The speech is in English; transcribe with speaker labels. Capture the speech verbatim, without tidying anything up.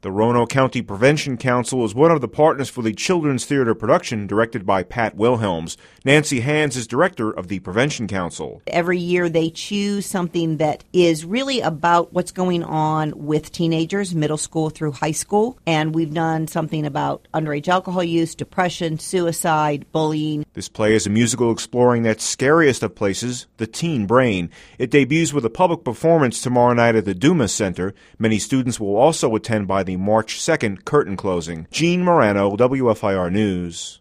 Speaker 1: The Roanoke County Prevention Council is one of the partners for the children's theater production directed by Pat Wilhelms. Nancy Hands is director of the Prevention Council.
Speaker 2: Every year they choose something that is really about what's going on with teenagers, middle school through high school. And we've done something about underage alcohol use, depression, suicide, bullying.
Speaker 1: This play is a musical exploring that scariest of places, the teen brain. It debuts with a public performance tomorrow night at the Dumas Center. Many students will also attend by the March second curtain closing. Gene Morano, W F I R News.